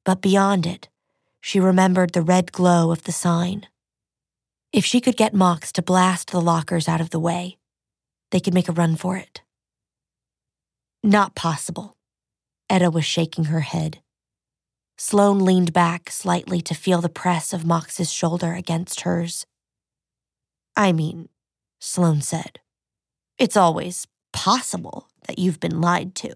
But beyond it, she remembered the red glow of the sign. If she could get Mox to blast the lockers out of the way, they could make a run for it. Not possible. Etta was shaking her head. Sloane leaned back slightly to feel the press of Mox's shoulder against hers. I mean, Sloane said, it's always possible that you've been lied to.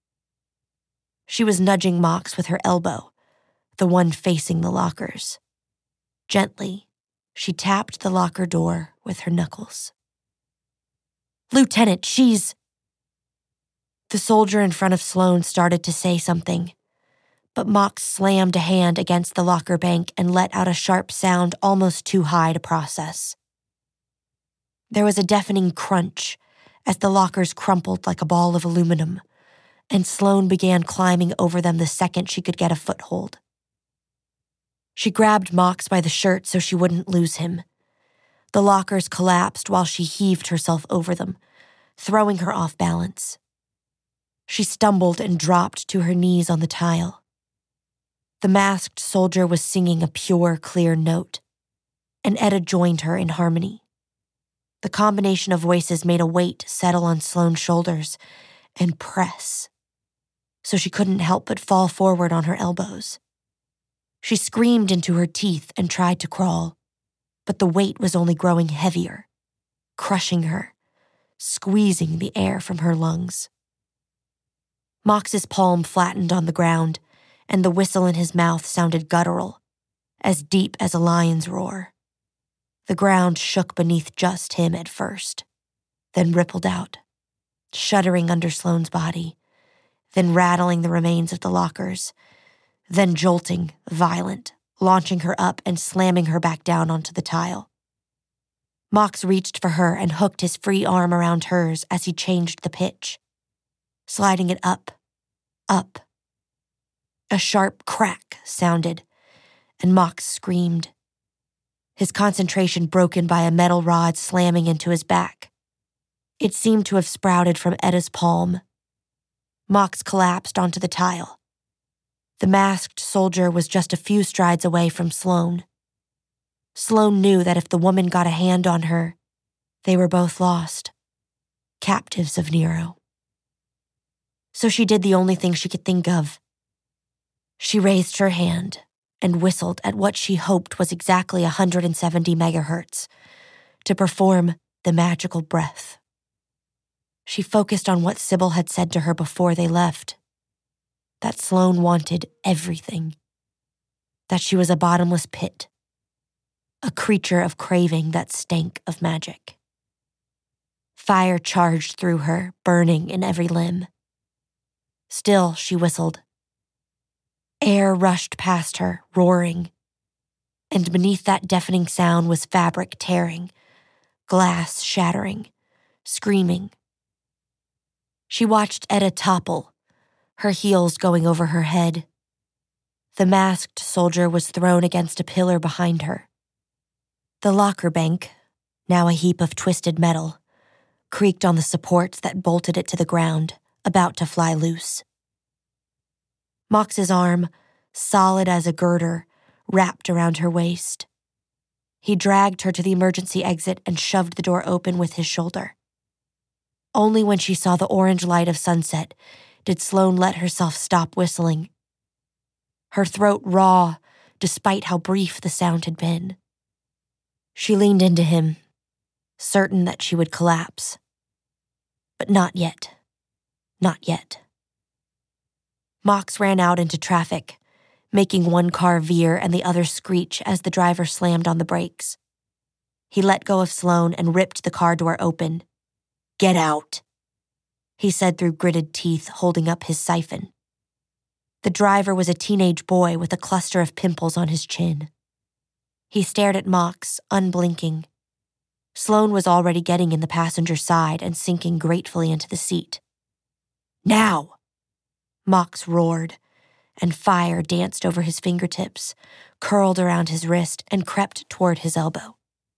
She was nudging Mox with her elbow, the one facing the lockers. Gently, she tapped the locker door with her knuckles. Lieutenant, she's... The soldier in front of Sloane started to say something, but Mox slammed a hand against the locker bank and let out a sharp sound almost too high to process. There was a deafening crunch as the lockers crumpled like a ball of aluminum, and Sloane began climbing over them the second she could get a foothold. She grabbed Mox by the shirt so she wouldn't lose him. The lockers collapsed while she heaved herself over them, throwing her off balance. She stumbled and dropped to her knees on the tile. The masked soldier was singing a pure, clear note, and Etta joined her in harmony. The combination of voices made a weight settle on Sloane's shoulders and press, so she couldn't help but fall forward on her elbows. She screamed into her teeth and tried to crawl, but the weight was only growing heavier, crushing her, squeezing the air from her lungs. Mox's palm flattened on the ground, and the whistle in his mouth sounded guttural, as deep as a lion's roar. The ground shook beneath just him at first, then rippled out, shuddering under Sloane's body, then rattling the remains of the lockers, then jolting, violent, launching her up and slamming her back down onto the tile. Mox reached for her and hooked his free arm around hers as he changed the pitch, sliding it up, up. A sharp crack sounded, and Mox screamed, his concentration broken by a metal rod slamming into his back. It seemed to have sprouted from Etta's palm. Mox collapsed onto the tile. The masked soldier was just a few strides away from Sloane. Sloane knew that if the woman got a hand on her, they were both lost, captives of Nero. So she did the only thing she could think of. She raised her hand and whistled at what she hoped was exactly 170 megahertz to perform the magical breath. She focused on what Sybil had said to her before they left, that Sloane wanted everything, that she was a bottomless pit, a creature of craving that stank of magic. Fire charged through her, burning in every limb. Still, she whistled. Air rushed past her, roaring, and beneath that deafening sound was fabric tearing, glass shattering, screaming. She watched Etta topple, her heels going over her head. The masked soldier was thrown against a pillar behind her. The locker bank, now a heap of twisted metal, creaked on the supports that bolted it to the ground, about to fly loose. Mox's arm, solid as a girder, wrapped around her waist. He dragged her to the emergency exit and shoved the door open with his shoulder. Only when she saw the orange light of sunset did Sloane let herself stop whistling. Her throat raw, despite how brief the sound had been. She leaned into him, certain that she would collapse. But not yet. Not yet. Mox ran out into traffic, making one car veer and the other screech as the driver slammed on the brakes. He let go of Sloane and ripped the car door open. "Get out," he said through gritted teeth, holding up his siphon. The driver was a teenage boy with a cluster of pimples on his chin. He stared at Mox, unblinking. Sloane was already getting in the passenger side and sinking gratefully into the seat. "Now!" Mox roared, and fire danced over his fingertips, curled around his wrist, and crept toward his elbow.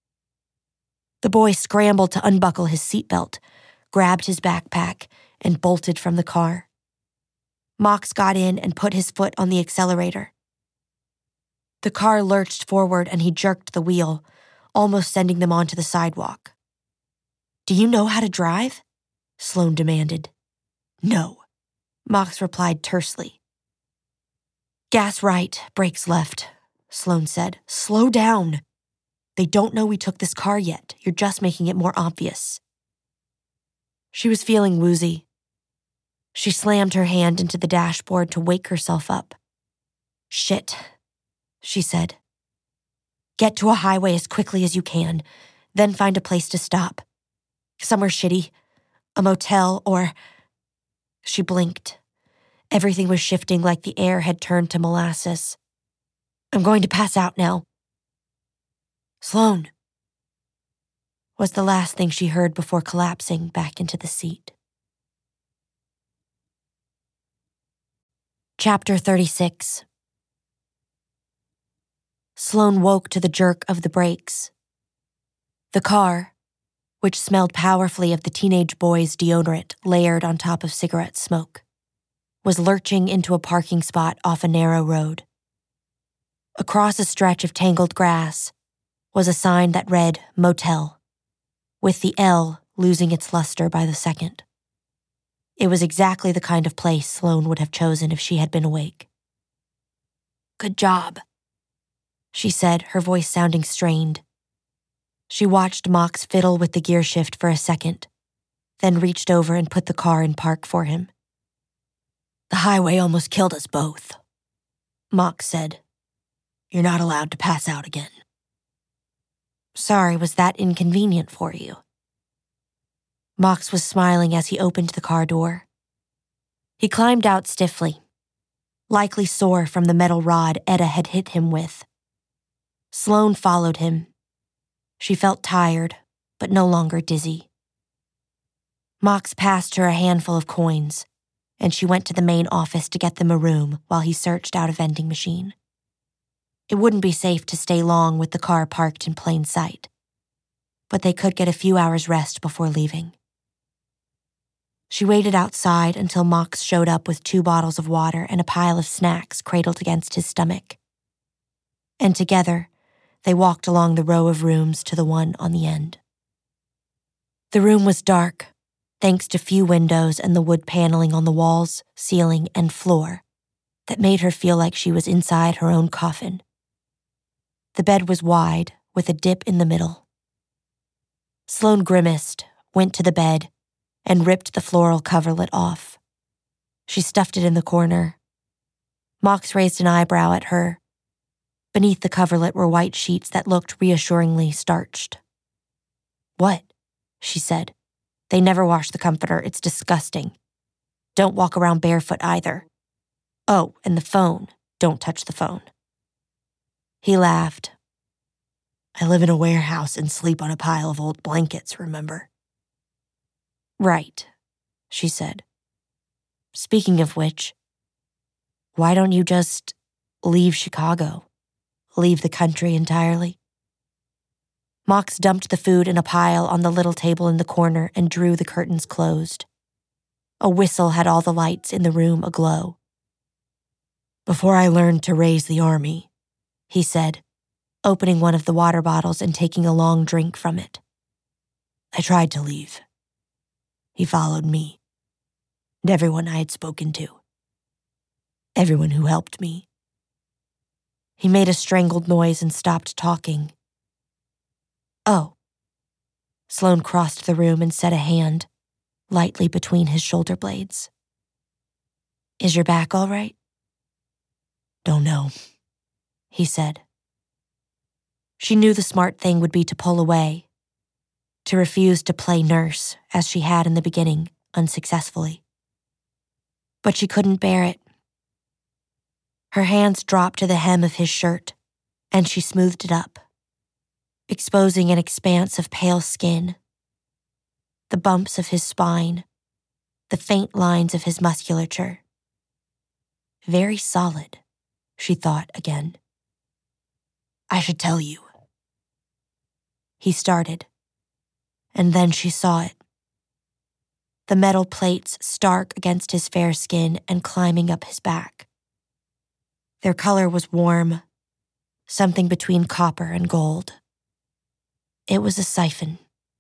The boy scrambled to unbuckle his seatbelt, grabbed his backpack, and bolted from the car. Mox got in and put his foot on the accelerator. The car lurched forward and he jerked the wheel, almost sending them onto the sidewalk. "Do you know how to drive?" Sloan demanded. "No," Mox replied tersely. "Gas right, brakes left," Sloan said. "Slow down. They don't know we took this car yet. You're just making it more obvious." She was feeling woozy. She slammed her hand into the dashboard to wake herself up. "Shit," she said. "Get to a highway as quickly as you can, then find a place to stop. Somewhere shitty, a motel, or..." She blinked. Everything was shifting like the air had turned to molasses. "I'm going to pass out now." "Sloan," was the last thing she heard before collapsing back into the seat. Chapter 36. Sloan woke to the jerk of the brakes. The car, which smelled powerfully of the teenage boy's deodorant layered on top of cigarette smoke, was lurching into a parking spot off a narrow road. Across a stretch of tangled grass was a sign that read Motel, with the L losing its luster by the second. It was exactly the kind of place Sloan would have chosen if she had been awake. "Good job," she said, her voice sounding strained. She watched Mox fiddle with the gear shift for a second, then reached over and put the car in park for him. "The highway almost killed us both," Mox said. "You're not allowed to pass out again." "Sorry, was that inconvenient for you?" Mox was smiling as he opened the car door. He climbed out stiffly, likely sore from the metal rod Etta had hit him with. Sloan followed him. She felt tired, but no longer dizzy. Mox passed her a handful of coins, and she went to the main office to get them a room while he searched out a vending machine. It wouldn't be safe to stay long with the car parked in plain sight, but they could get a few hours rest before leaving. She waited outside until Mox showed up with 2 bottles of water and a pile of snacks cradled against his stomach. And together, they walked along the row of rooms to the one on the end. The room was dark, thanks to few windows and the wood paneling on the walls, ceiling, and floor that made her feel like she was inside her own coffin. The bed was wide, with a dip in the middle. Sloan grimaced, went to the bed, and ripped the floral coverlet off. She stuffed it in the corner. Mox raised an eyebrow at her. Beneath the coverlet were white sheets that looked reassuringly starched. "What?" she said. "They never wash the comforter. It's disgusting. Don't walk around barefoot either. Oh, and the phone. Don't touch the phone." He laughed. "I live in a warehouse and sleep on a pile of old blankets, remember?" "Right," she said. "Speaking of which, why don't you just leave Chicago? Leave the country entirely?" Mox dumped the food in a pile on the little table in the corner and drew the curtains closed. A whistle had all the lights in the room aglow. "Before I learned to raise the army," he said, opening one of the water bottles and taking a long drink from it, "I tried to leave. He followed me, and everyone I had spoken to. Everyone who helped me." He made a strangled noise and stopped talking. "Oh." Sloan crossed the room and set a hand lightly between his shoulder blades. "Is your back all right?" "Don't know," he said. She knew the smart thing would be to pull away, to refuse to play nurse, as she had in the beginning, unsuccessfully. But she couldn't bear it. Her hands dropped to the hem of his shirt, and she smoothed it up, exposing an expanse of pale skin, the bumps of his spine, the faint lines of his musculature. Very solid, she thought again. "I should tell you." He started, and then she saw it. the metal plates stark against his fair skin and climbing up his back. Their color was warm, something between copper and gold. It was a siphon.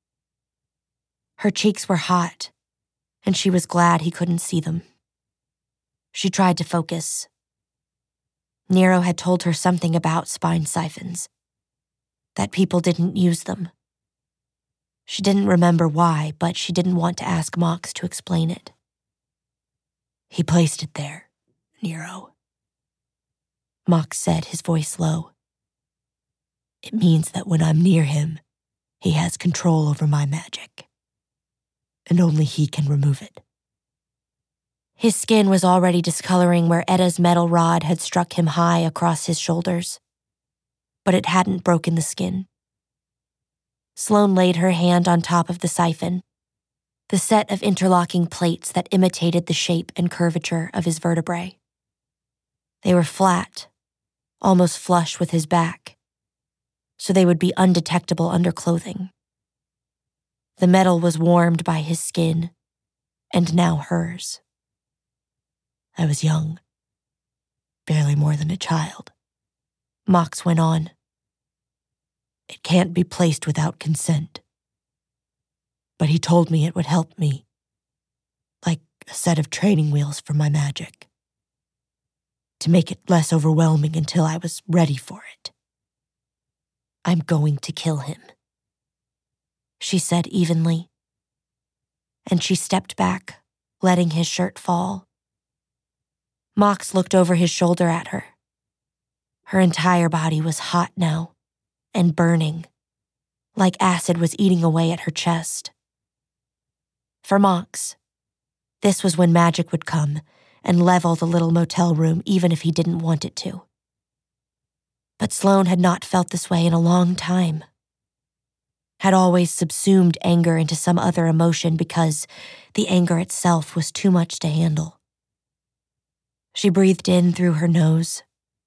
Her cheeks were hot, and she was glad he couldn't see them. She tried to focus. Nero had told her something about spine siphons, that people didn't use them. She didn't remember why, but she didn't want to ask Mox to explain it. He placed it there, Nero. Mox said, his voice low. It means that when I'm near him, he has control over my magic. And only he can remove it. His skin was already discoloring where Etta's metal rod had struck him high across his shoulders. But it hadn't broken the skin. Sloane laid her hand on top of the siphon, the set of interlocking plates that imitated the shape and curvature of his vertebrae. They were flat, almost flush with his back, so they would be undetectable under clothing. The metal was warmed by his skin, and now hers. I was young, barely more than a child. Mox went on. It can't be placed without consent. But he told me it would help me, like a set of training wheels for my magic, to make it less overwhelming until I was ready for it. I'm going to kill him, she said evenly. And she stepped back, letting his shirt fall. Mox looked over his shoulder at her. Her entire body was hot now, and burning, like acid was eating away at her chest. For Mox, this was when magic would come and level the little motel room even if he didn't want it to. But Sloane had not felt this way in a long time. Had always subsumed anger into some other emotion because the anger itself was too much to handle. She breathed in through her nose.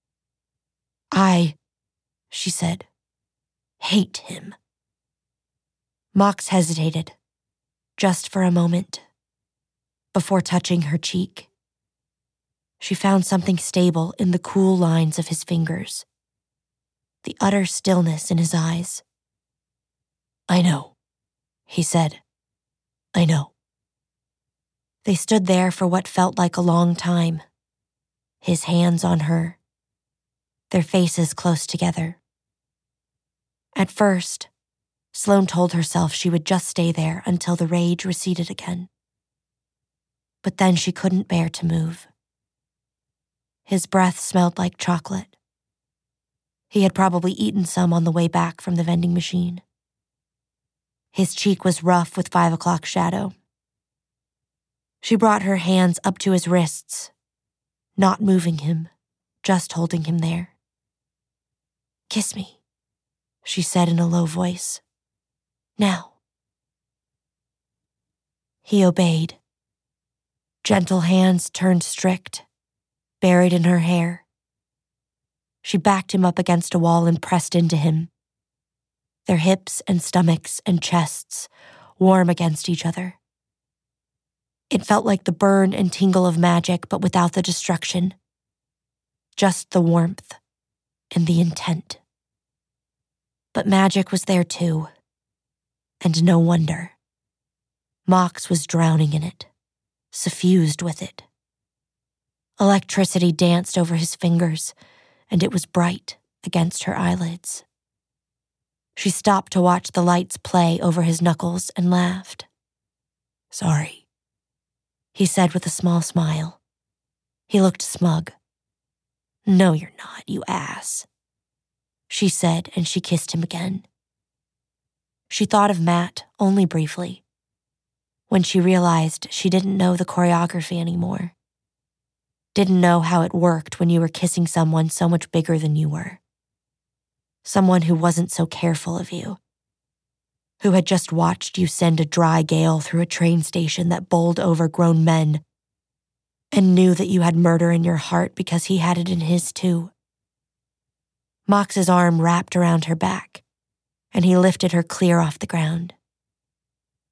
She said, hate him. Mox hesitated, just for a moment, before touching her cheek. She found something stable in the cool lines of his fingers, the utter stillness in his eyes. I know, he said. I know. They stood there for what felt like a long time, his hands on her, their faces close together. At first, Sloane told herself she would just stay there until the rage receded again. But then she couldn't bear to move. His breath smelled like chocolate. He had probably eaten some on the way back from the vending machine. His cheek was rough with 5 o'clock shadow. She brought her hands up to his wrists, not moving him, just holding him there. Kiss me, she said in a low voice. Now. He obeyed. Gentle hands turned strict, buried in her hair. She backed him up against a wall and pressed into him, their hips and stomachs and chests warm against each other. It felt like the burn and tingle of magic, but without the destruction. Just the warmth and the intent. But magic was there too, and no wonder. Mox was drowning in it, suffused with it. Electricity danced over his fingers, and it was bright against her eyelids. She stopped to watch the lights play over his knuckles and laughed. Sorry, he said with a small smile. He looked smug. No, you're not, you ass, she said, and she kissed him again. She thought of Matt only briefly, when she realized she didn't know the choreography anymore. Didn't know how it worked when you were kissing someone so much bigger than you were. Someone who wasn't so careful of you. Who had just watched you send a dry gale through a train station that bowled over grown men and knew that you had murder in your heart because he had it in his too. Mox's arm wrapped around her back, and he lifted her clear off the ground.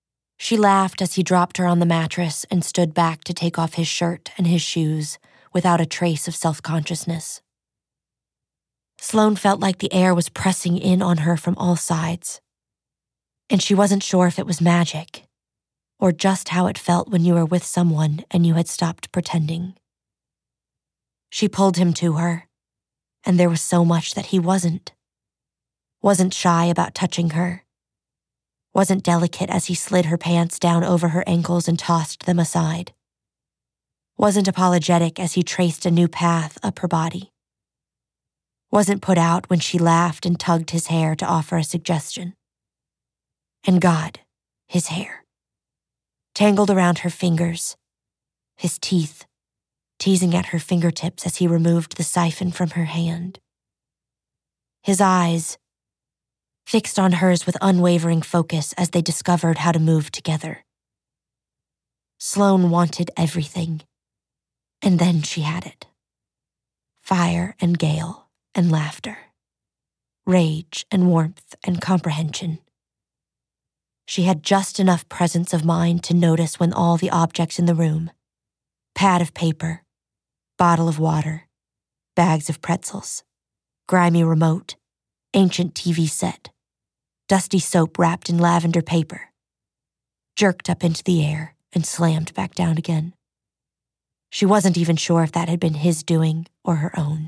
She laughed as he dropped her on the mattress and stood back to take off his shirt and his shoes without a trace of self-consciousness. Sloane felt like the air was pressing in on her from all sides, and she wasn't sure if it was magic or just how it felt when you were with someone and you had stopped pretending. She pulled him to her, and there was so much that he wasn't. Wasn't shy about touching her. Wasn't delicate as he slid her pants down over her ankles and tossed them aside. Wasn't apologetic as he traced a new path up her body. Wasn't put out when she laughed and tugged his hair to offer a suggestion. And God, his hair. Tangled around her fingers, his teeth, teasing at her fingertips as he removed the siphon from her hand. His eyes, fixed on hers with unwavering focus as they discovered how to move together. Sloane wanted everything, and then she had it. Fire and gale and laughter. Rage and warmth and comprehension. She had just enough presence of mind to notice when all the objects in the room, pad of paper, bottle of water, bags of pretzels, grimy remote, ancient TV set, dusty soap wrapped in lavender paper, jerked up into the air and slammed back down again. She wasn't even sure if that had been his doing or her own.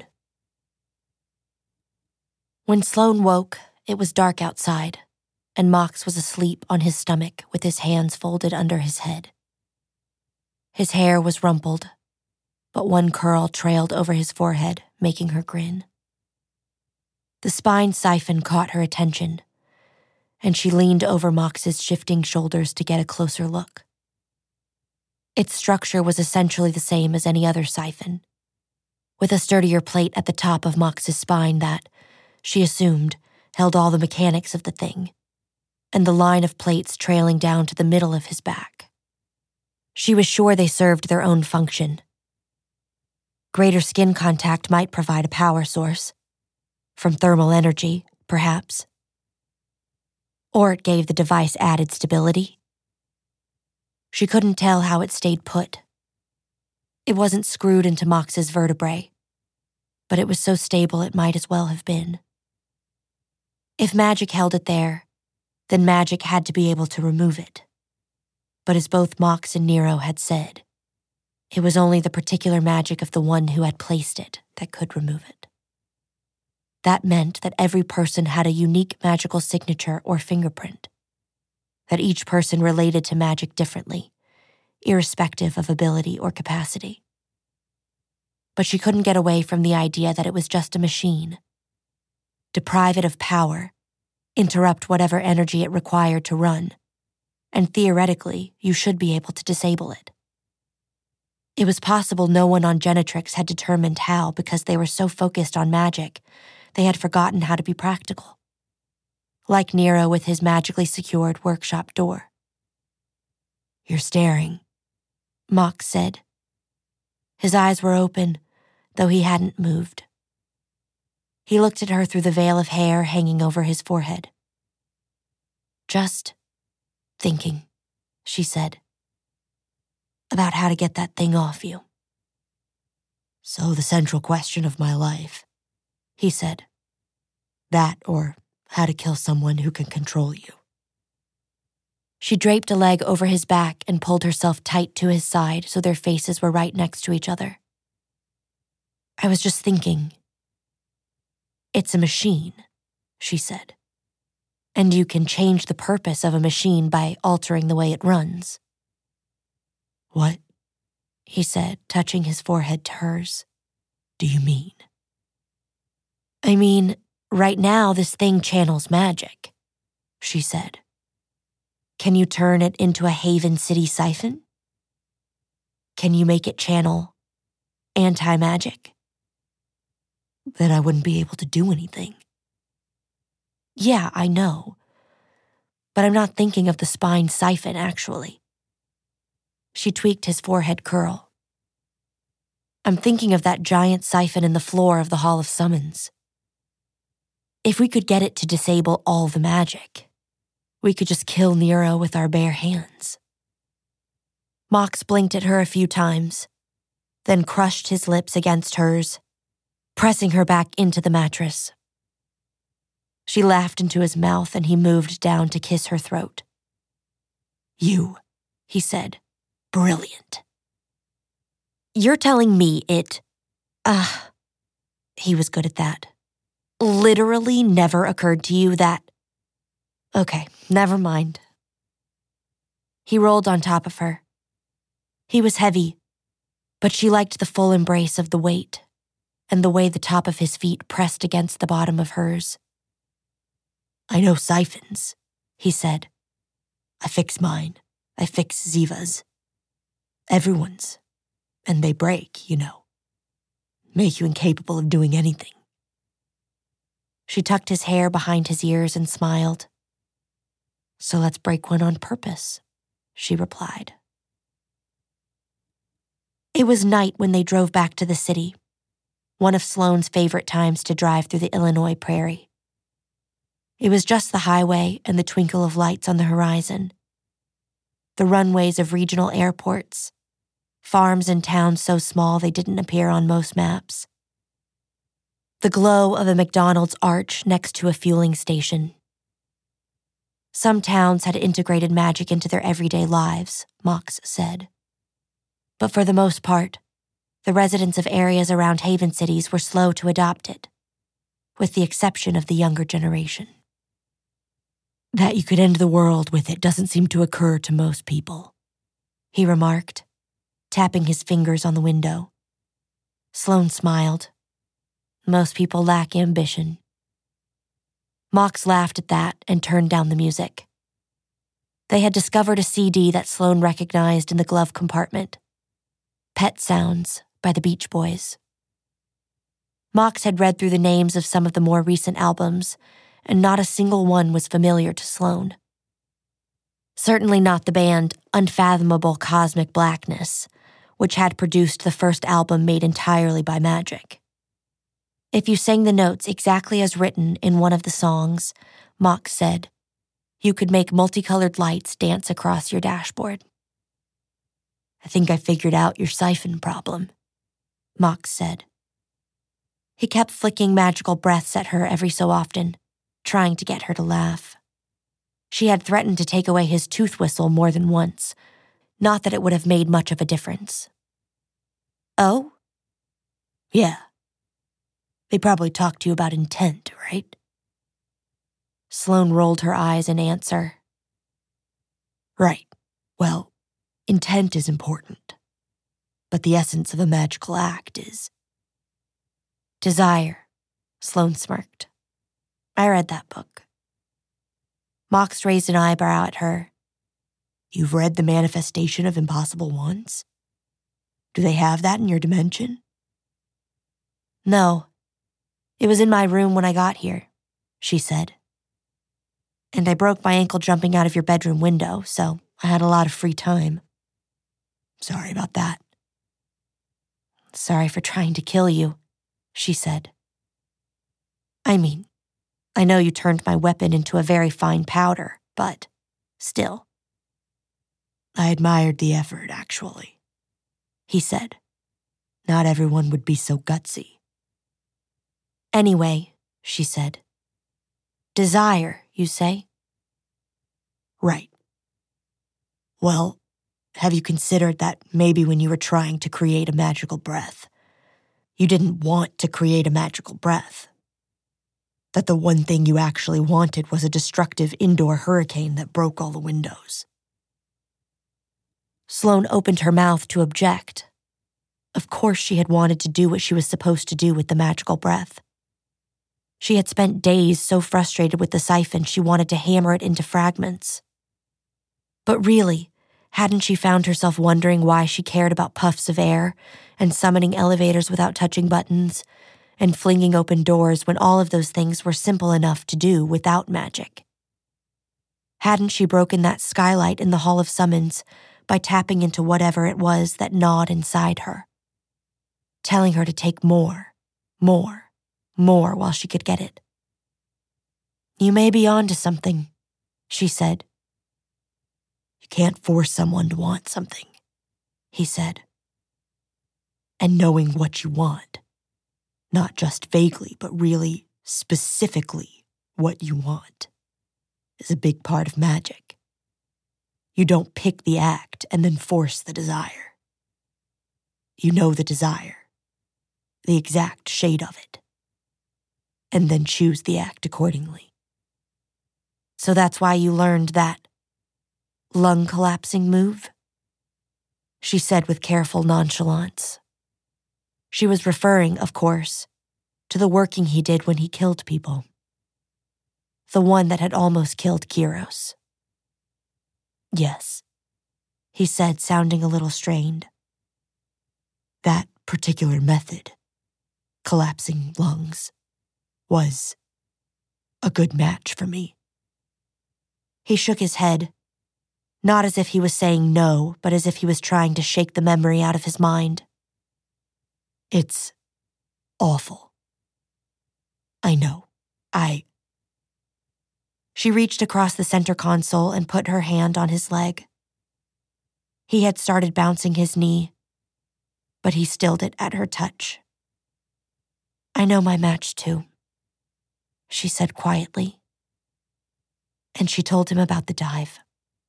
When Sloane woke, it was dark outside, and Mox was asleep on his stomach with his hands folded under his head. His hair was rumpled, but one curl trailed over his forehead, making her grin. The spine siphon caught her attention, and she leaned over Mox's shifting shoulders to get a closer look. Its structure was essentially the same as any other siphon, with a sturdier plate at the top of Mox's spine that, she assumed, held all the mechanics of the thing, and the line of plates trailing down to the middle of his back. She was sure they served their own function. Greater skin contact might provide a power source, from thermal energy, perhaps. Or it gave the device added stability. She couldn't tell how it stayed put. It wasn't screwed into Mox's vertebrae, but it was so stable it might as well have been. If magic held it there, then magic had to be able to remove it. But as both Mox and Nero had said, it was only the particular magic of the one who had placed it that could remove it. That meant that every person had a unique magical signature or fingerprint, that each person related to magic differently, irrespective of ability or capacity. But she couldn't get away from the idea that it was just a machine. Deprive it of power, interrupt whatever energy it required to run, and theoretically, you should be able to disable it. It was possible no one on Genetrix had determined how because they were so focused on magic, they had forgotten how to be practical. Like Nero with his magically secured workshop door. "You're staring," Mox said. His eyes were open, though he hadn't moved. He looked at her through the veil of hair hanging over his forehead. "Just thinking," she said, "about how to get that thing off you." "So the central question of my life," he said. "That or how to kill someone who can control you." She draped a leg over his back and pulled herself tight to his side so their faces were right next to each other. "I was just thinking. It's a machine," she said. "And you can change the purpose of a machine by altering the way it runs." "What?" he said, touching his forehead to hers. "Do you mean?" "I mean, right now this thing channels magic," she said. "Can you turn it into a Haven City siphon? Can you make it channel anti-magic?" "Then I wouldn't be able to do anything." "Yeah, I know. But I'm not thinking of the spine siphon, actually." She tweaked his forehead curl. "I'm thinking of that giant siphon in the floor of the Hall of Summons. If we could get it to disable all the magic, We could just kill Nero with our bare hands. Mox blinked at her a few times, then crushed his lips against hers, pressing her back into the mattress. She laughed into his mouth and he moved down to kiss her throat. You, he said, brilliant. You're telling me it, he was good at that. Literally never occurred to you that... Okay, never mind. He rolled on top of her. He was heavy, but she liked the full embrace of the weight and the way the top of his feet pressed against the bottom of hers. I know siphons, he said. I fix mine. I fix Ziva's. Everyone's. And they break, you know. Make you incapable of doing anything. She tucked his hair behind his ears and smiled. So let's break one on purpose, she replied. It was night when they drove back to the city, one of Sloane's favorite times to drive through the Illinois prairie. It was just the highway and the twinkle of lights on the horizon. The runways of regional airports, farms and towns so small they didn't appear on most maps. The glow of a McDonald's arch next to a fueling station. Some towns had integrated magic into their everyday lives, Mox said. But for the most part, the residents of areas around haven cities were slow to adopt it, with the exception of the younger generation. That you could end the world with it doesn't seem to occur to most people, he remarked, tapping his fingers on the window. Sloane smiled. Most people lack ambition. Mox laughed at that and turned down the music. They had discovered a CD that Sloane recognized in the glove compartment. Pet Sounds by the Beach Boys. Mox had read through the names of some of the more recent albums, and not a single one was familiar to Sloane. Certainly not the band Unfathomable Cosmic Blackness, which had produced the first album made entirely by magic. If you sang the notes exactly as written in one of the songs, Mox said, you could make multicolored lights dance across your dashboard. I think I figured out your siphon problem, Mox said. He kept flicking magical breaths at her every so often, trying to get her to laugh. She had threatened to take away his tooth whistle more than once, not that it would have made much of a difference. Oh? Yeah. They probably talked to you about intent, right? Sloane rolled her eyes in answer. Right. Well, intent is important, but the essence of a magical act is... Desire, Sloane smirked. I read that book. Mox raised an eyebrow at her. You've read The Manifestation of Impossible Wands? Do they have that in your dimension? No. It was in my room when I got here, she said. And I broke my ankle jumping out of your bedroom window, so I had a lot of free time. Sorry about that. Sorry for trying to kill you, she said. I mean, I know you turned my weapon into a very fine powder, but still. I admired the effort, actually, he said. Not everyone would be so gutsy. Anyway, she said. Desire, you say? Right. Well, have you considered that maybe when you were trying to create a magical breath, you didn't want to create a magical breath? That the one thing you actually wanted was a destructive indoor hurricane that broke all the windows. Sloane opened her mouth to object. Of course she had wanted to do what she was supposed to do with the magical breath. She had spent days so frustrated with the siphon she wanted to hammer it into fragments. But really, hadn't she found herself wondering why she cared about puffs of air and summoning elevators without touching buttons and flinging open doors when all of those things were simple enough to do without magic? Hadn't she broken that skylight in the Hall of Summons by tapping into whatever it was that gnawed inside her, telling her to take more while she could get it? You may be on to something, she said. You can't force someone to want something, he said. And knowing what you want, not just vaguely, but really specifically what you want, is a big part of magic. You don't pick the act and then force the desire. You know the desire, the exact shade of it, and then choose the act accordingly. So that's why you learned that lung collapsing move? She said with careful nonchalance. She was referring, of course, to the working he did when he killed people. The one that had almost killed Kiros. Yes, he said, sounding a little strained. That particular method, collapsing lungs, was a good match for me. He shook his head, not as if he was saying no, but as if he was trying to shake the memory out of his mind. It's awful. I know. She reached across the center console and put her hand on his leg. He had started bouncing his knee, but he stilled it at her touch. I know my match too, she said quietly. And she told him about the dive.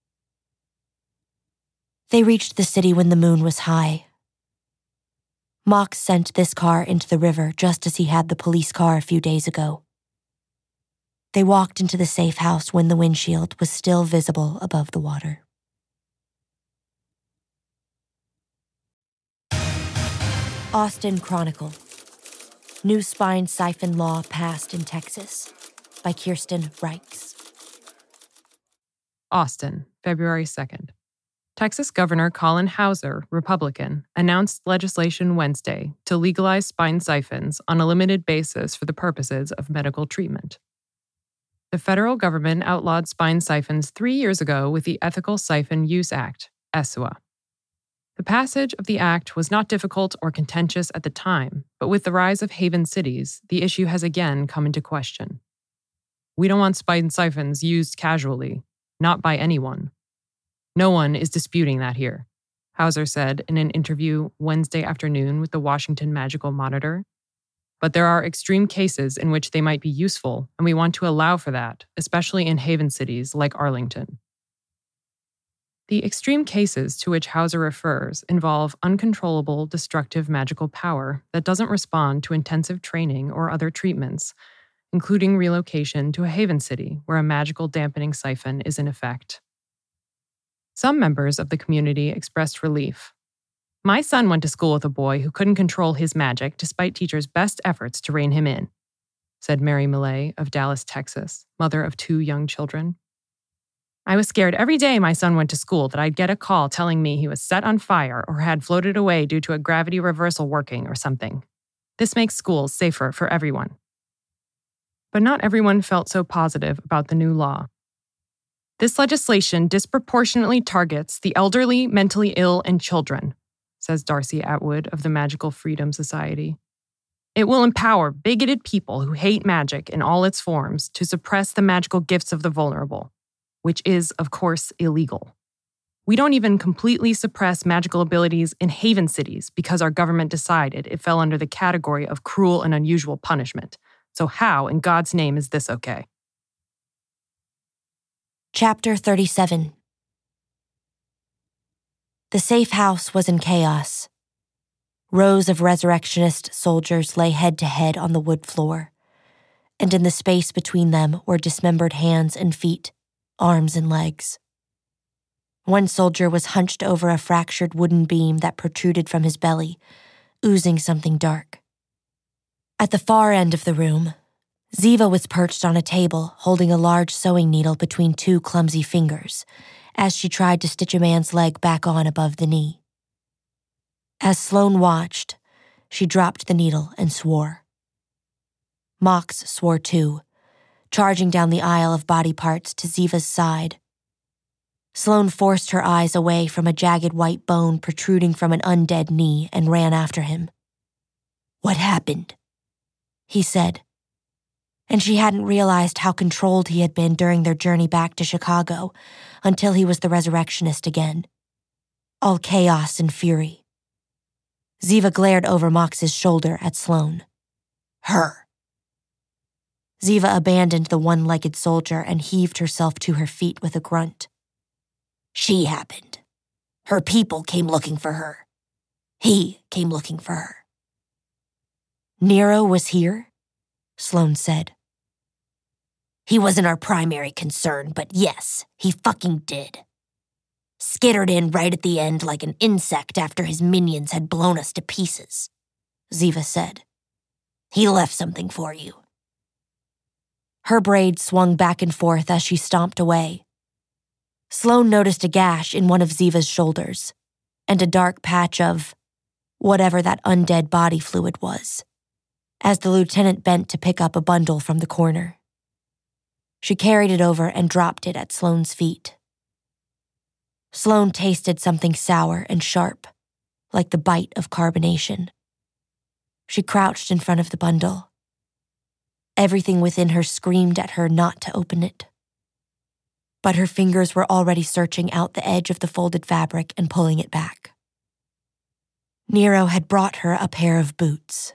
They reached the city when the moon was high. Mox sent this car into the river just as he had the police car a few days ago. They walked into the safe house when the windshield was still visible above the water. Austin Chronicle. New spine siphon law passed in Texas by Kirsten Reichs. Austin, February 2nd. Texas Governor Colin Hauser, Republican, announced legislation Wednesday to legalize spine siphons on a limited basis for the purposes of medical treatment. The federal government outlawed spine siphons 3 years ago with the Ethical Siphon Use Act, ESSWA. The passage of the act was not difficult or contentious at the time, but with the rise of haven cities, the issue has again come into question. We don't want spine siphons used casually, not by anyone. No one is disputing that here, Hauser said in an interview Wednesday afternoon with the Washington Magical Monitor. But there are extreme cases in which they might be useful, and we want to allow for that, especially in haven cities like Arlington. The extreme cases to which Hauser refers involve uncontrollable, destructive magical power that doesn't respond to intensive training or other treatments, including relocation to a haven city where a magical dampening siphon is in effect. Some members of the community expressed relief. My son went to school with a boy who couldn't control his magic despite teachers' best efforts to rein him in, said Mary Millay of Dallas, Texas, mother of 2 young children. I was scared every day my son went to school that I'd get a call telling me he was set on fire or had floated away due to a gravity reversal working or something. This makes schools safer for everyone. But not everyone felt so positive about the new law. This legislation disproportionately targets the elderly, mentally ill, and children, says Darcy Atwood of the Magical Freedom Society. It will empower bigoted people who hate magic in all its forms to suppress the magical gifts of the vulnerable, which is, of course, illegal. We don't even completely suppress magical abilities in haven cities because our government decided it fell under the category of cruel and unusual punishment. So how, in God's name, is this okay? Chapter 37. The safe house was in chaos. Rows of resurrectionist soldiers lay head to head on the wood floor, and in the space between them were dismembered hands and feet, arms and legs. One soldier was hunched over a fractured wooden beam that protruded from his belly, oozing something dark. At the far end of the room, Ziva was perched on a table, holding a large sewing needle between 2 clumsy fingers, as she tried to stitch a man's leg back on above the knee. As Sloane watched, she dropped the needle and swore. Mox swore too, charging down the aisle of body parts to Ziva's side. Sloane forced her eyes away from a jagged white bone protruding from an undead knee and ran after him. "What happened?" he said. And she hadn't realized how controlled he had been during their journey back to Chicago until he was the resurrectionist again. All chaos and fury. Ziva glared over Mox's shoulder at Sloane. Her. Ziva abandoned the one-legged soldier and heaved herself to her feet with a grunt. She happened. Her people came looking for her. He came looking for her. Nero was here? Sloane said. He wasn't our primary concern, but yes, he fucking did. Skittered in right at the end like an insect after his minions had blown us to pieces, Ziva said. He left something for you. Her braid swung back and forth as she stomped away. Sloane noticed a gash in one of Ziva's shoulders, and a dark patch of whatever that undead body fluid was, as the lieutenant bent to pick up a bundle from the corner. She carried it over and dropped it at Sloane's feet. Sloane tasted something sour and sharp, like the bite of carbonation. She crouched in front of the bundle. Everything within her screamed at her not to open it. But her fingers were already searching out the edge of the folded fabric and pulling it back. Nero had brought her a pair of boots.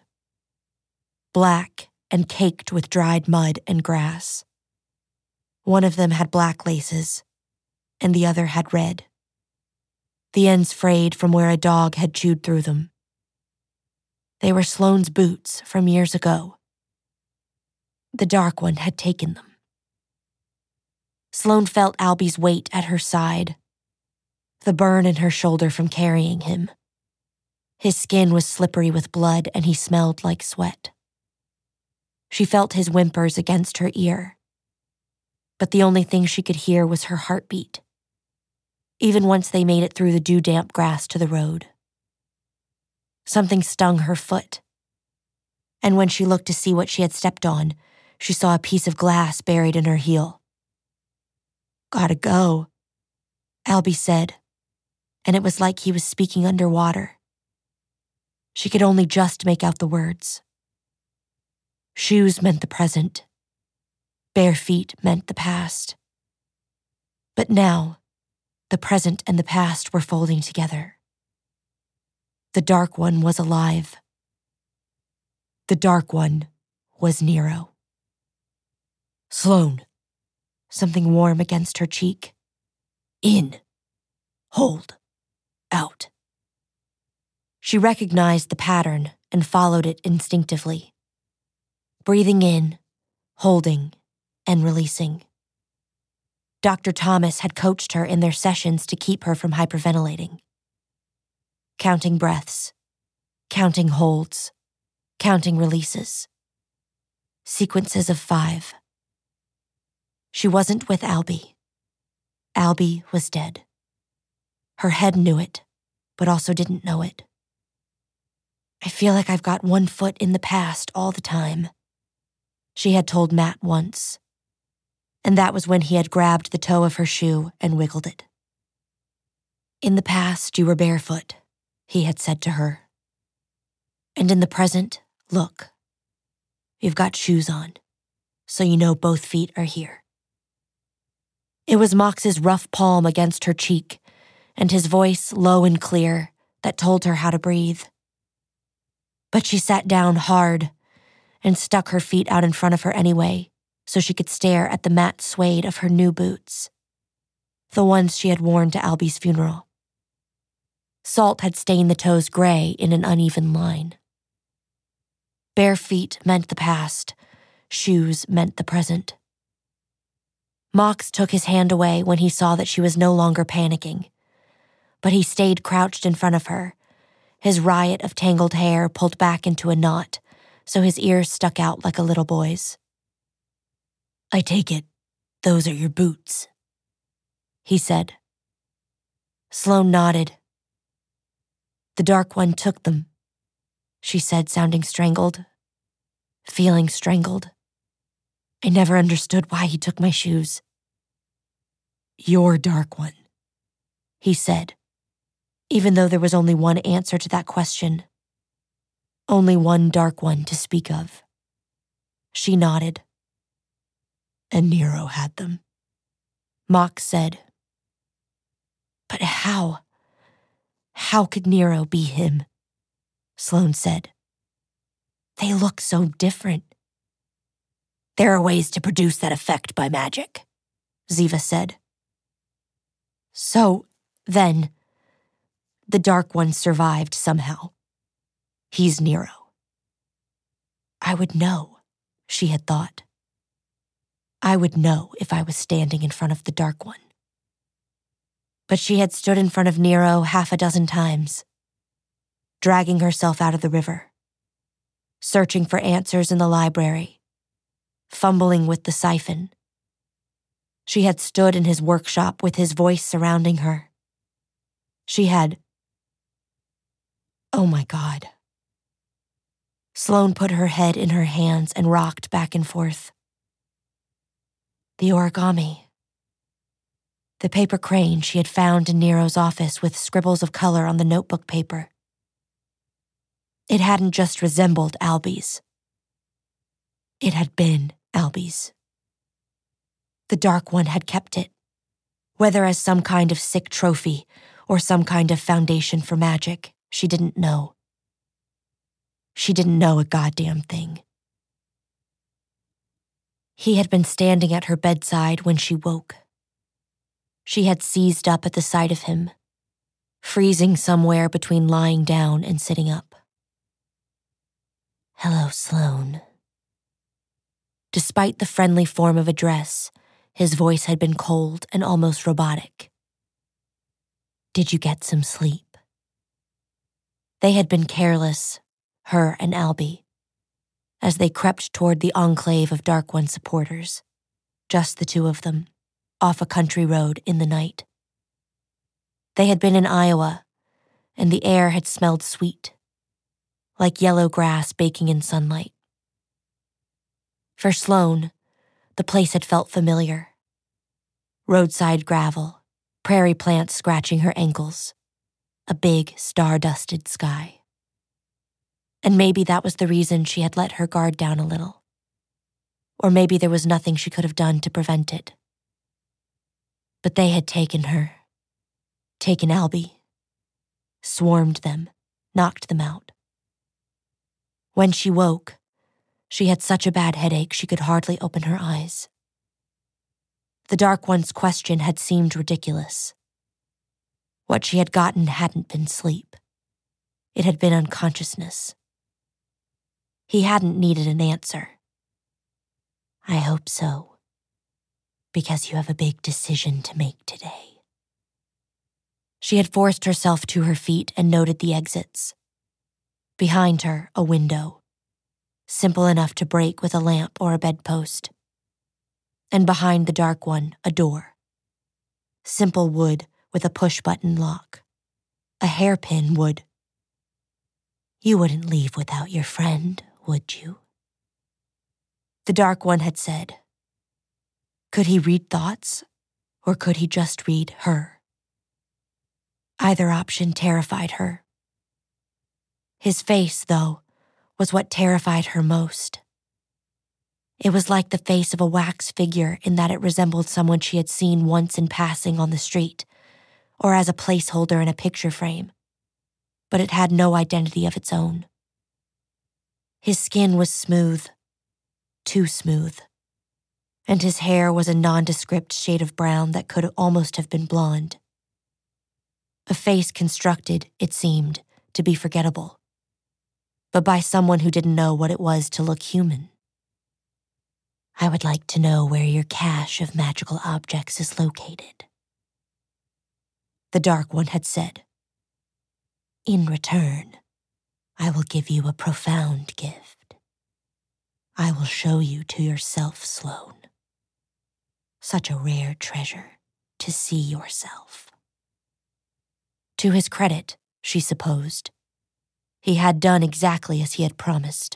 Black and caked with dried mud and grass. One of them had black laces, and the other had red. The ends frayed from where a dog had chewed through them. They were Sloane's boots from years ago. The dark one had taken them. Sloane felt Albie's weight at her side, the burn in her shoulder from carrying him. His skin was slippery with blood and he smelled like sweat. She felt his whimpers against her ear, but the only thing she could hear was her heartbeat, even once they made it through the dew-damp grass to the road. Something stung her foot, and when she looked to see what she had stepped on, she saw a piece of glass buried in her heel. Gotta go, Albie said, and it was like he was speaking underwater. She could only just make out the words. Shoes meant the present. Bare feet meant the past. But now, the present and the past were folding together. The Dark One was alive. The Dark One was Nero. Sloane. Something warm against her cheek. In. Hold. Out. She recognized the pattern and followed it instinctively. Breathing in, holding, and releasing. Dr. Thomas had coached her in their sessions to keep her from hyperventilating. Counting breaths, counting holds, counting releases. Sequences of 5. She wasn't with Albie. Albie was dead. Her head knew it, but also didn't know it. I feel like I've got one foot in the past all the time, she had told Matt once. And that was when he had grabbed the toe of her shoe and wiggled it. In the past, you were barefoot, he had said to her. And in the present, look, you've got shoes on, so you know both feet are here. It was Mox's rough palm against her cheek, and his voice low and clear that told her how to breathe. But she sat down hard and stuck her feet out in front of her anyway, so she could stare at the matte suede of her new boots, the ones she had worn to Albie's funeral. Salt had stained the toes gray in an uneven line. Bare feet meant the past, shoes meant the present. Mox took his hand away when he saw that she was no longer panicking, but he stayed crouched in front of her, his riot of tangled hair pulled back into a knot, so his ears stuck out like a little boy's. I take it, those are your boots, he said. Sloane nodded. The Dark One took them, she said, sounding strangled, feeling strangled. I never understood why he took my shoes. Your Dark One, he said, even though there was only one answer to that question. Only one Dark One to speak of. She nodded. And Nero had them, Mox said. But how? How could Nero be him? Sloane said. They look so different. There are ways to produce that effect by magic, Ziva said. So, then, the Dark One survived somehow. He's Nero. I would know, she had thought. I would know if I was standing in front of the Dark One. But she had stood in front of Nero 6 times, dragging herself out of the river, searching for answers in the library, fumbling with the siphon. She had stood in his workshop with his voice surrounding her. She had... Oh my God. Sloane put her head in her hands and rocked back and forth. The origami. The paper crane she had found in Nero's office with scribbles of color on the notebook paper. It hadn't just resembled Albie's. It had been Albie's. The Dark One had kept it, whether as some kind of sick trophy or some kind of foundation for magic, she didn't know. She didn't know a goddamn thing. He had been standing at her bedside when she woke. She had seized up at the sight of him, freezing somewhere between lying down and sitting up. Hello, Sloane. Despite the friendly form of address, his voice had been cold and almost robotic. Did you get some sleep? They had been careless, her and Albie, as they crept toward the enclave of Dark One supporters, just the two of them, off a country road in the night. They had been in Iowa, and the air had smelled sweet, like yellow grass baking in sunlight. For Sloane, the place had felt familiar. Roadside gravel, prairie plants scratching her ankles, a big, star-dusted sky. And maybe that was the reason she had let her guard down a little. Or maybe there was nothing she could have done to prevent it. But they had taken her, taken Albie, swarmed them, knocked them out. When she woke, she had such a bad headache she could hardly open her eyes. The Dark One's question had seemed ridiculous. What she had gotten hadn't been sleep. It had been unconsciousness. He hadn't needed an answer. I hope so, because you have a big decision to make today. She had forced herself to her feet and noted the exits. Behind her, a window, simple enough to break with a lamp or a bedpost. And behind the Dark One, a door. Simple wood with a push-button lock. A hairpin wood. You wouldn't leave without your friend, would you? The Dark One had said. Could he read thoughts, or could he just read her? Either option terrified her. His face, though, was what terrified her most. It was like the face of a wax figure in that it resembled someone she had seen once in passing on the street, or as a placeholder in a picture frame, but it had no identity of its own. His skin was smooth, too smooth, and his hair was a nondescript shade of brown that could almost have been blonde. A face constructed, it seemed, to be forgettable, but by someone who didn't know what it was to look human. I would like to know where your cache of magical objects is located, the Dark One had said. In return, I will give you a profound gift. I will show you to yourself, Sloane. Such a rare treasure to see yourself. To his credit, she supposed, he had done exactly as he had promised.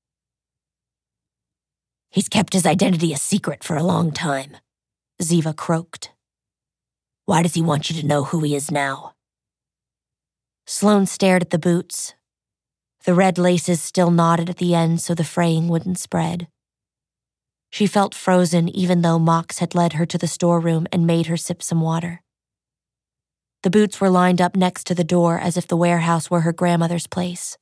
He's kept his identity a secret for a long time, Ziva croaked. Why does he want you to know who he is now? Sloane stared at the boots. The red laces still knotted at the end so the fraying wouldn't spread. She felt frozen even though Mox had led her to the storeroom and made her sip some water. The boots were lined up next to the door as if the warehouse were her grandmother's place.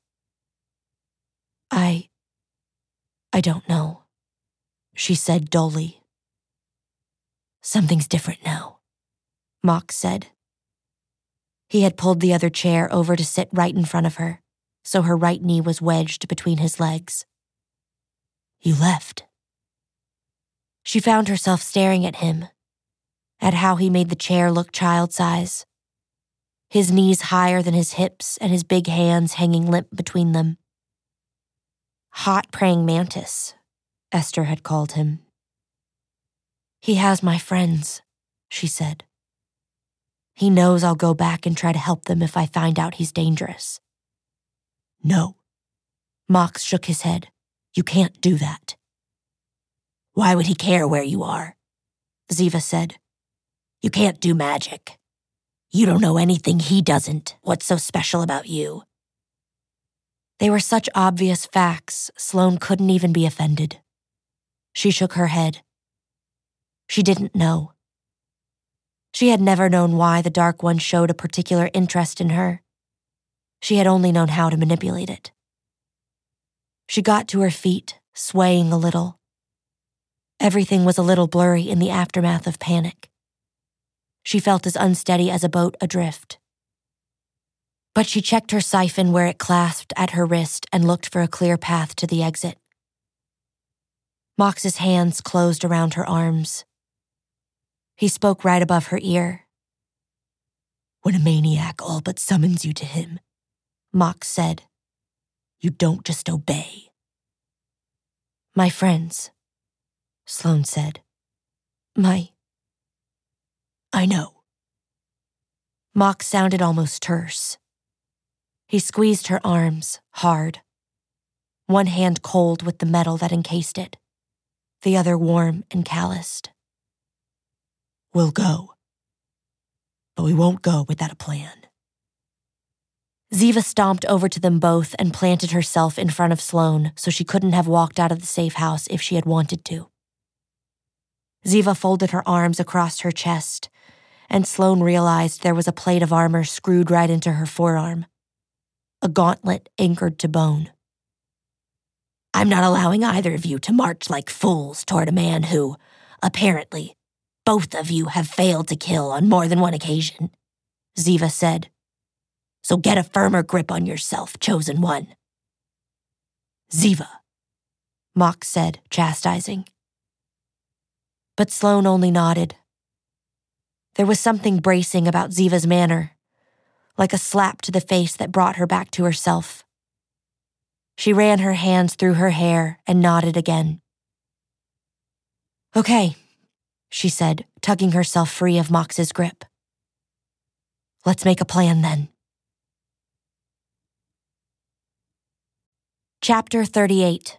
I don't know, she said dully. Something's different now, Mox said. He had pulled the other chair over to sit right in front of her, so her right knee was wedged between his legs. You left. She found herself staring at him, at how he made the chair look child-size, his knees higher than his hips and his big hands hanging limp between them. Hot praying mantis, Esther had called him. He has my friends, she said. He knows I'll go back and try to help them if I find out he's dangerous. No. Mox shook his head. You can't do that. Why would he care where you are? Ziva said. You can't do magic. You don't know anything he doesn't. What's so special about you? They were such obvious facts, Sloane couldn't even be offended. She shook her head. She didn't know. She had never known why the Dark One showed a particular interest in her. She had only known how to manipulate it. She got to her feet, swaying a little. Everything was a little blurry in the aftermath of panic. She felt as unsteady as a boat adrift. But she checked her siphon where it clasped at her wrist and looked for a clear path to the exit. Mox's hands closed around her arms. He spoke right above her ear. When a maniac all but summons you to him, Mox said, you don't just obey. My friends, Sloane said. I know. Mox sounded almost terse. He squeezed her arms, hard. One hand cold with the metal that encased it, the other warm and calloused. We'll go. But we won't go without a plan. Ziva stomped over to them both and planted herself in front of Sloane so she couldn't have walked out of the safe house if she had wanted to. Ziva folded her arms across her chest, and Sloane realized there was a plate of armor screwed right into her forearm, a gauntlet anchored to bone. I'm not allowing either of you to march like fools toward a man who, apparently, both of you have failed to kill on more than one occasion, Ziva said. So get a firmer grip on yourself, chosen one. Ziva, Mox said, chastising. But Sloane only nodded. There was something bracing about Ziva's manner, like a slap to the face that brought her back to herself. She ran her hands through her hair and nodded again. Okay, she said, tugging herself free of Mox's grip. Let's make a plan then. Chapter 38.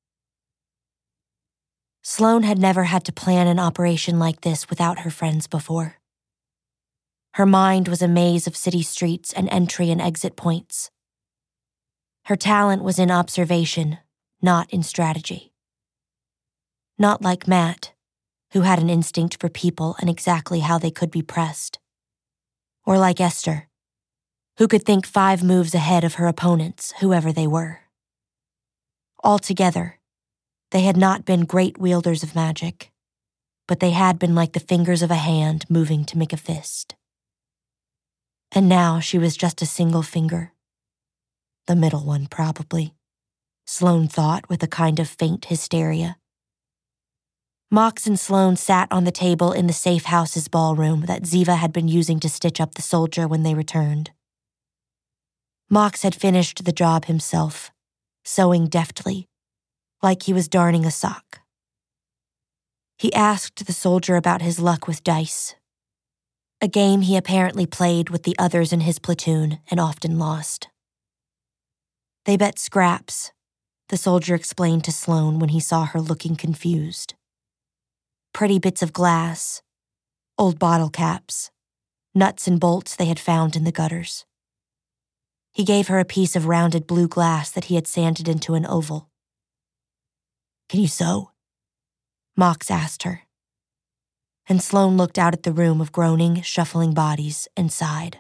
Sloane had never had to plan an operation like this without her friends before. Her mind was a maze of city streets and entry and exit points. Her talent was in observation, not in strategy. Not like Matt, who had an instinct for people and exactly how they could be pressed. Or like Esther, who could think 5 moves ahead of her opponents, whoever they were. Altogether, they had not been great wielders of magic, but they had been like the fingers of a hand moving to make a fist. And now she was just a single finger. The middle one, probably, Sloane thought with a kind of faint hysteria. Mox and Sloane sat on the table in the safe house's ballroom that Ziva had been using to stitch up the soldier when they returned. Mox had finished the job himself, sewing deftly, like he was darning a sock. He asked the soldier about his luck with dice, a game he apparently played with the others in his platoon and often lost. They bet scraps, the soldier explained to Sloane when he saw her looking confused. Pretty bits of glass, old bottle caps, nuts and bolts they had found in the gutters. He gave her a piece of rounded blue glass that he had sanded into an oval. Can you sew? Mox asked her. And Sloane looked out at the room of groaning, shuffling bodies and sighed.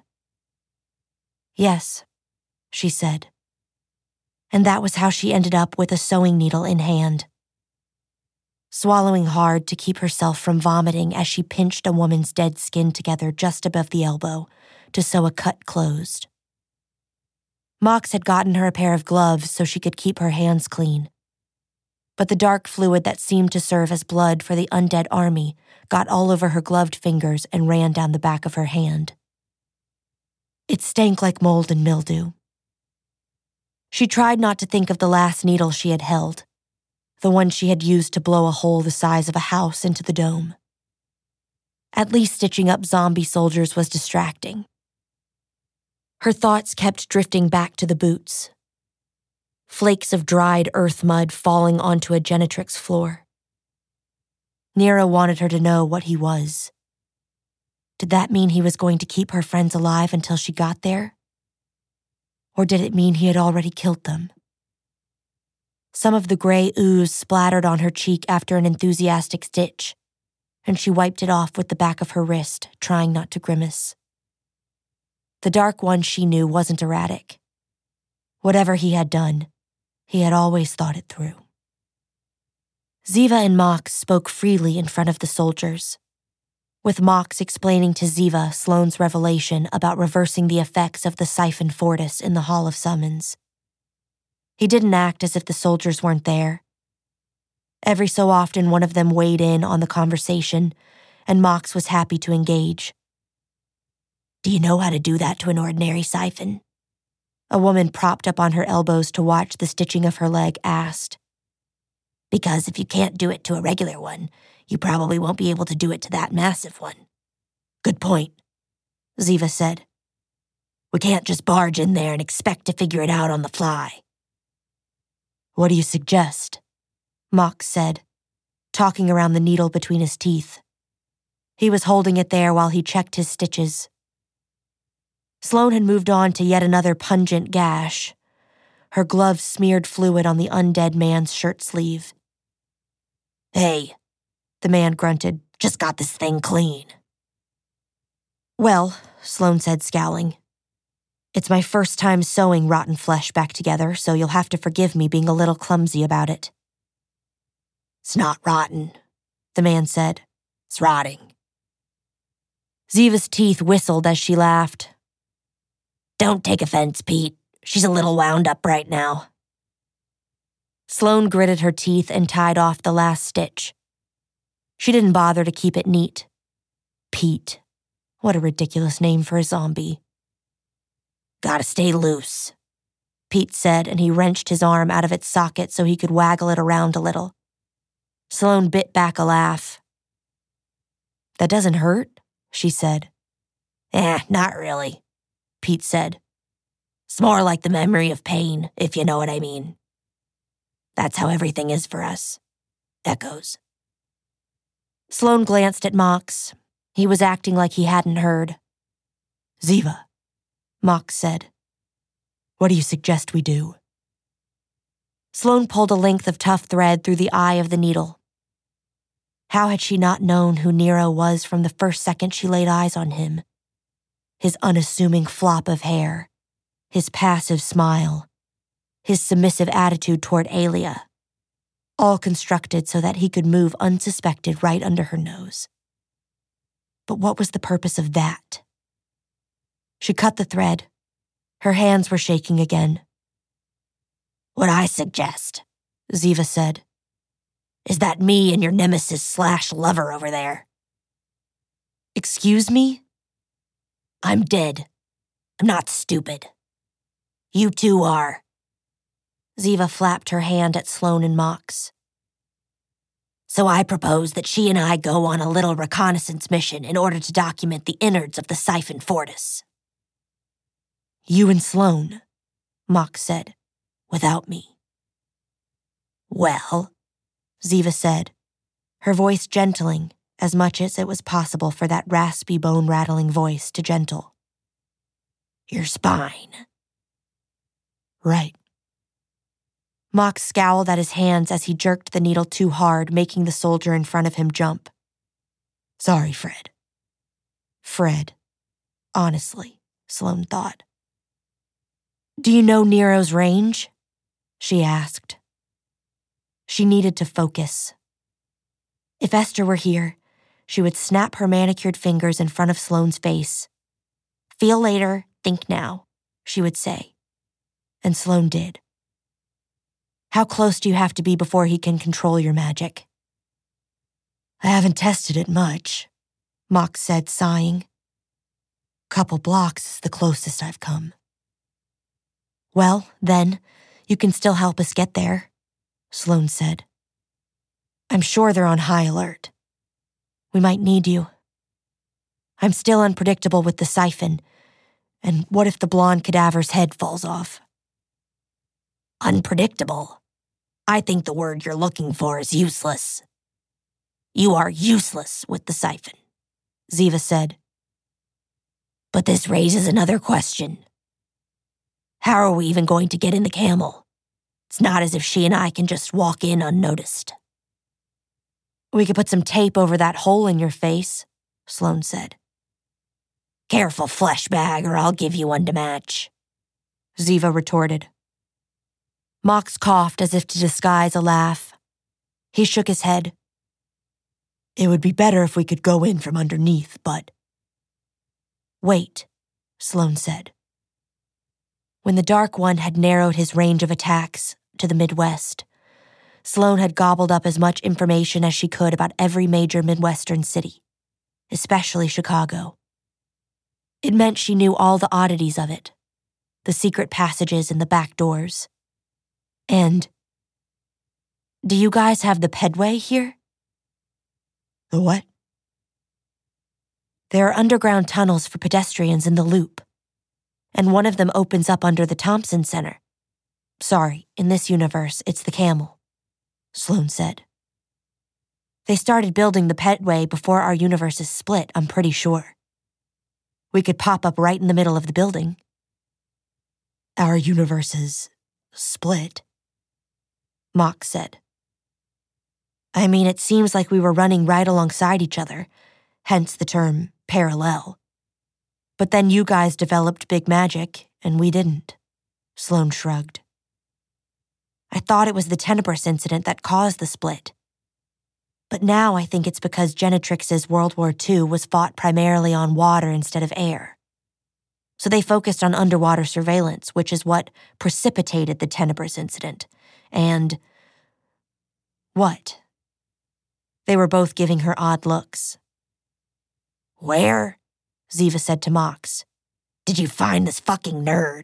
Yes, she said. And that was how she ended up with a sewing needle in hand. Swallowing hard to keep herself from vomiting as she pinched a woman's dead skin together just above the elbow to sew a cut closed. Mox had gotten her a pair of gloves so she could keep her hands clean. But the dark fluid that seemed to serve as blood for the undead army got all over her gloved fingers and ran down the back of her hand. It stank like mold and mildew. She tried not to think of the last needle she had held, the one she had used to blow a hole the size of a house into the dome. At least stitching up zombie soldiers was distracting. Her thoughts kept drifting back to the boots. Flakes of dried earth mud falling onto a genitrix floor. Nero wanted her to know what he was. Did that mean he was going to keep her friends alive until she got there? Or did it mean he had already killed them? Some of the gray ooze splattered on her cheek after an enthusiastic stitch, and she wiped it off with the back of her wrist, trying not to grimace. The dark one she knew wasn't erratic. Whatever he had done, he had always thought it through. Ziva and Mox spoke freely in front of the soldiers, with Mox explaining to Ziva Sloane's revelation about reversing the effects of the siphon fortis in the Hall of Summons. He didn't act as if the soldiers weren't there. Every so often one of them weighed in on the conversation, and Mox was happy to engage. "Do you know how to do that to an ordinary siphon?" A woman propped up on her elbows to watch the stitching of her leg asked. "Because if you can't do it to a regular one, you probably won't be able to do it to that massive one." "Good point," Ziva said. "We can't just barge in there and expect to figure it out on the fly." "What do you suggest?" Mox said, talking around the needle between his teeth. He was holding it there while he checked his stitches. Sloane had moved on to yet another pungent gash. Her gloves smeared fluid on the undead man's shirt sleeve. "Hey," the man grunted, "just got this thing clean." "Well," Sloane said, scowling, "it's my first time sewing rotten flesh back together, so you'll have to forgive me being a little clumsy about it." "It's not rotten," the man said. "It's rotting." Ziva's teeth whistled as she laughed. "Don't take offense, Pete. She's a little wound up right now." Sloane gritted her teeth and tied off the last stitch. She didn't bother to keep it neat. Pete. What a ridiculous name for a zombie. "Gotta stay loose," Pete said, and he wrenched his arm out of its socket so he could waggle it around a little. Sloane bit back a laugh. "That doesn't hurt," she said. Not really," Pete said. "It's more like the memory of pain, if you know what I mean. That's how everything is for us. Echoes." Sloane glanced at Mox. He was acting like he hadn't heard. "Ziva," Mox said. "What do you suggest we do?" Sloane pulled a length of tough thread through the eye of the needle. How had she not known who Nero was from the first second she laid eyes on him? His unassuming flop of hair, his passive smile, his submissive attitude toward Aelia, all constructed so that he could move unsuspected right under her nose. But what was the purpose of that? She cut the thread. Her hands were shaking again. "What I suggest," Ziva said, "is that me and your nemesis/lover over there." "Excuse me?" "I'm dead. I'm not stupid. You two are." Ziva flapped her hand at Sloane and Mox. "So I propose that she and I go on a little reconnaissance mission in order to document the innards of the siphon fortis." "You and Sloane," Mox said, "without me." "Well," Ziva said, her voice gentling as much as it was possible for that raspy, bone-rattling voice to gentle. "Your spine." "Right." Mox scowled at his hands as he jerked the needle too hard, making the soldier in front of him jump. Sorry, Fred. Fred. Honestly, Sloane thought. Do you know Nero's range? She asked. She needed to focus. If Esther were here, she would snap her manicured fingers in front of Sloane's face. Feel later, think now, she would say. And Sloane did. How close do you have to be before he can control your magic? I haven't tested it much, Mox said, sighing. Couple blocks is the closest I've come. Well, then, you can still help us get there, Sloane said. I'm sure they're on high alert. We might need you. I'm still unpredictable with the siphon, and what if the blonde cadaver's head falls off? Unpredictable? I think the word you're looking for is useless. You are useless with the siphon, Ziva said. But this raises another question. How are we even going to get in the camel? It's not as if she and I can just walk in unnoticed. We could put some tape over that hole in your face, Sloane said. Careful, flesh bag, or I'll give you one to match, Ziva retorted. Mox coughed as if to disguise a laugh. He shook his head. It would be better if we could go in from underneath, but... Wait, Sloane said. When the Dark One had narrowed his range of attacks to the Midwest, Sloane had gobbled up as much information as she could about every major Midwestern city, especially Chicago. It meant she knew all the oddities of it, the secret passages and the back doors. And, do you guys have the pedway here? The what? There are underground tunnels for pedestrians in the loop, and one of them opens up under the Thompson Center. Sorry, in this universe, it's the camel, Sloane said. They started building the pedway before our universes split, I'm pretty sure. We could pop up right in the middle of the building. Our universes split, Mox said. I mean, it seems like we were running right alongside each other, hence the term parallel. But then you guys developed big magic, and we didn't, Sloane shrugged. I thought it was the Tenebris incident that caused the split. But now I think it's because Genetrix's World War II was fought primarily on water instead of air. So they focused on underwater surveillance, which is what precipitated the Tenebris incident. And... what? They were both giving her odd looks. Where? Ziva said to Mox. Did you find this fucking nerd?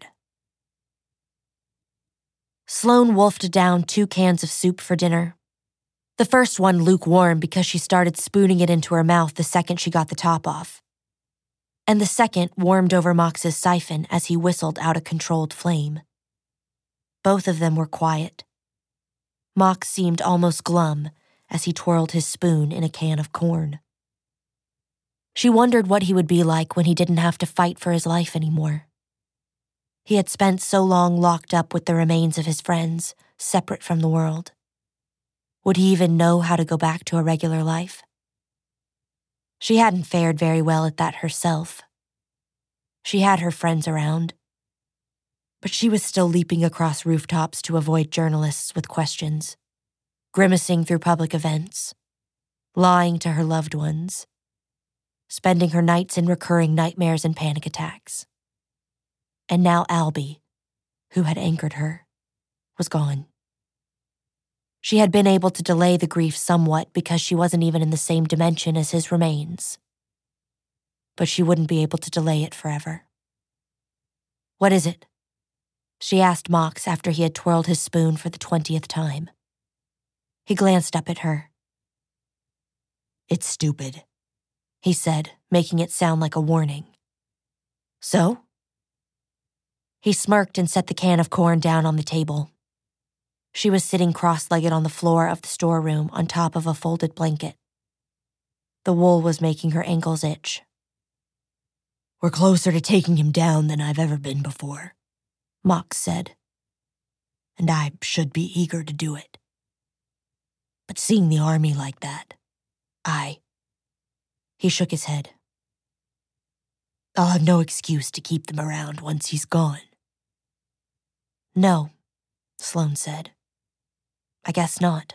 Sloane wolfed down 2 cans of soup for dinner. The first one lukewarm because she started spooning it into her mouth the second she got the top off. And the second warmed over Mox's siphon as he whistled out a controlled flame. Both of them were quiet. Mox seemed almost glum as he twirled his spoon in a can of corn. She wondered what he would be like when he didn't have to fight for his life anymore. He had spent so long locked up with the remains of his friends, separate from the world. Would he even know how to go back to a regular life? She hadn't fared very well at that herself. She had her friends around, but she was still leaping across rooftops to avoid journalists with questions, grimacing through public events, lying to her loved ones, spending her nights in recurring nightmares and panic attacks. And now Albie, who had anchored her, was gone. She had been able to delay the grief somewhat because she wasn't even in the same dimension as his remains. But she wouldn't be able to delay it forever. What is it? She asked Mox after he had twirled his spoon for the 20th time. He glanced up at her. It's stupid, he said, making it sound like a warning. So? He smirked and set the can of corn down on the table. She was sitting cross-legged on the floor of the storeroom on top of a folded blanket. The wool was making her ankles itch. We're closer to taking him down than I've ever been before, Mox said. and I should be eager to do it. But seeing the army like that, He shook his head. I'll have no excuse to keep them around once he's gone. No, Sloane said. I guess not.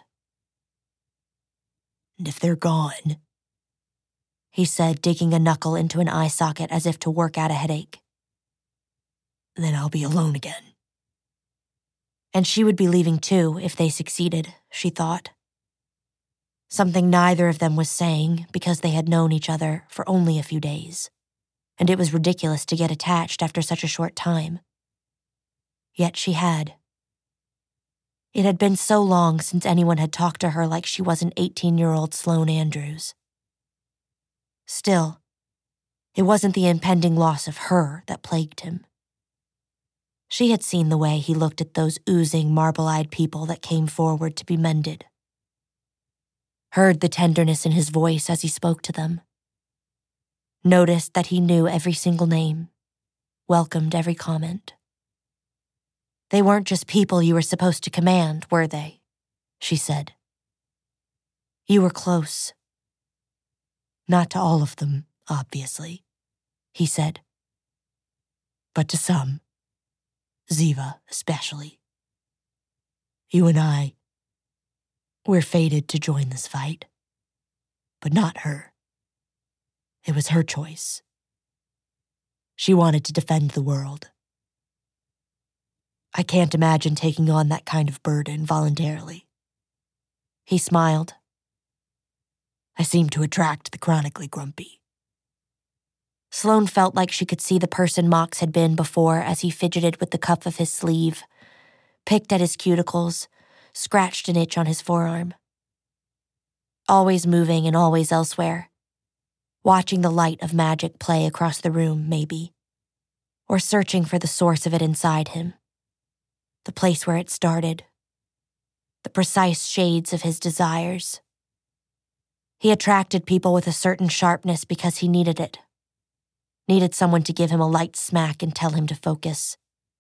And if they're gone, he said, digging a knuckle into an eye socket as if to work out a headache, then I'll be alone again. And she would be leaving too if they succeeded, she thought. Something neither of them was saying because they had known each other for only a few days, and it was ridiculous to get attached after such a short time. Yet she had. It had been so long since anyone had talked to her like she was an 18-year-old Sloane Andrews. Still, it wasn't the impending loss of her that plagued him. She had seen the way he looked at those oozing, marble-eyed people that came forward to be mended. Heard the tenderness in his voice as he spoke to them. Noticed that he knew every single name, welcomed every comment. They weren't just people you were supposed to command, were they? She said. You were close. Not to all of them, obviously, he said. But to some. Ziva, especially. You and we're fated to join this fight. But not her. It was her choice. She wanted to defend the world. I can't imagine taking on that kind of burden voluntarily. He smiled. I seem to attract the chronically grumpy. Sloane felt like she could see the person Mox had been before as he fidgeted with the cuff of his sleeve, picked at his cuticles, scratched an itch on his forearm. Always moving and always elsewhere, watching the light of magic play across the room, maybe, or searching for the source of it inside him, the place where it started, the precise shades of his desires. He attracted people with a certain sharpness because he needed it. Needed someone to give him a light smack and tell him to focus.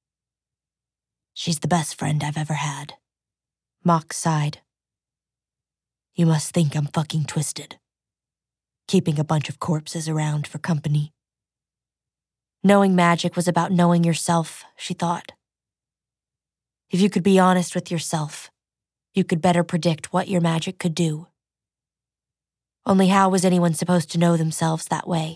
She's the best friend I've ever had. Mox sighed. You must think I'm fucking twisted. Keeping a bunch of corpses around for company. Knowing magic was about knowing yourself, she thought. If you could be honest with yourself, you could better predict what your magic could do. Only how was anyone supposed to know themselves that way?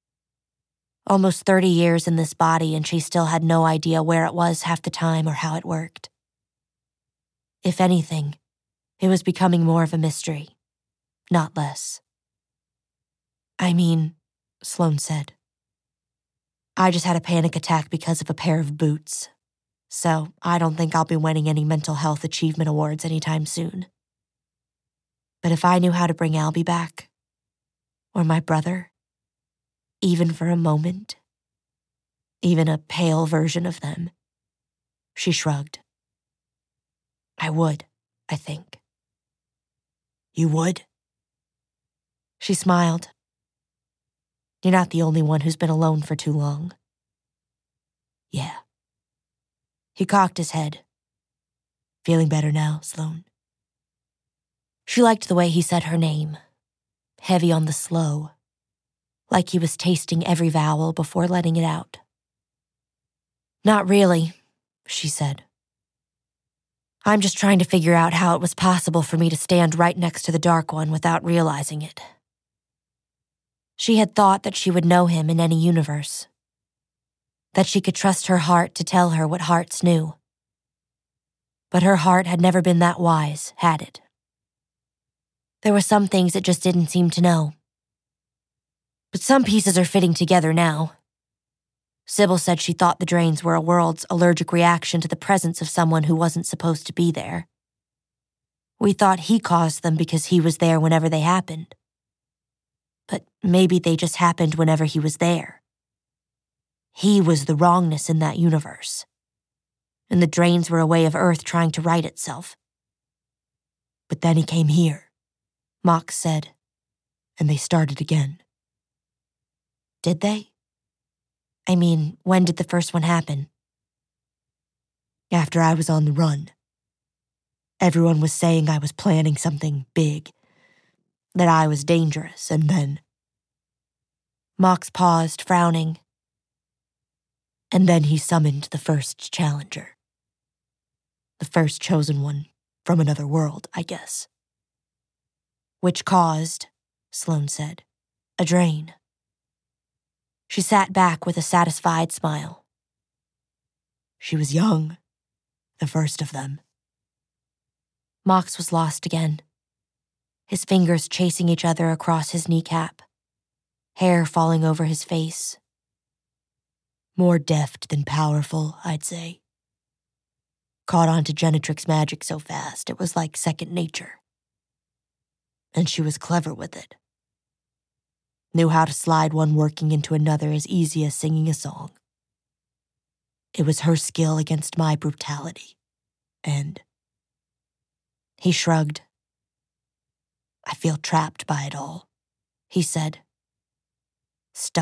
Almost 30 years in this body, and she still had no idea where it was half the time or how it worked. If anything, it was becoming more of a mystery, not less. I mean, Sloane said, I just had a panic attack because of a pair of boots, so I don't think I'll be winning any mental health achievement awards anytime soon. But if I knew how to bring Albie back, or my brother, even for a moment, even a pale version of them, she shrugged. I would, I think. You would? She smiled. You're not the only one who's been alone for too long. Yeah. He cocked his head. Feeling better now, Sloane? She liked the way he said her name, heavy on the slow, like he was tasting every vowel before letting it out. Not really, she said. I'm just trying to figure out how it was possible for me to stand right next to the Dark One without realizing it. She had thought that she would know him in any universe, that she could trust her heart to tell her what hearts knew. But her heart had never been that wise, had it? There were some things it just didn't seem to know. But some pieces are fitting together now. Sybil said she thought the drains were a world's allergic reaction to the presence of someone who wasn't supposed to be there. We thought he caused them because he was there whenever they happened. But maybe they just happened whenever he was there. He was the wrongness in that universe. And the drains were a way of Earth trying to right itself. But then he came here, Mox said, and they started again. Did they? I mean, when did the first one happen? After I was on the run, everyone was saying I was planning something big, that I was dangerous, and then... Mox paused, frowning. And then he summoned the first challenger. The first chosen one from another world, I guess. Which caused, Sloane said, a drain. She sat back with a satisfied smile. She was young, the first of them. Mox was lost again, his fingers chasing each other across his kneecap, hair falling over his face. More deft than powerful, I'd say. Caught on to Genetrix magic so fast, it was like second nature. And she was clever with it. Knew how to slide one working into another as easy as singing a song. It was her skill against my brutality. And... He shrugged. I feel trapped by it all, he said. Stuck